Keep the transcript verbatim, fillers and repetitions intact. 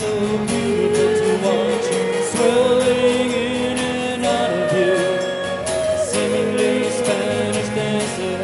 so beautiful to watch, swirling in and out of you, seemingly Spanish dancer.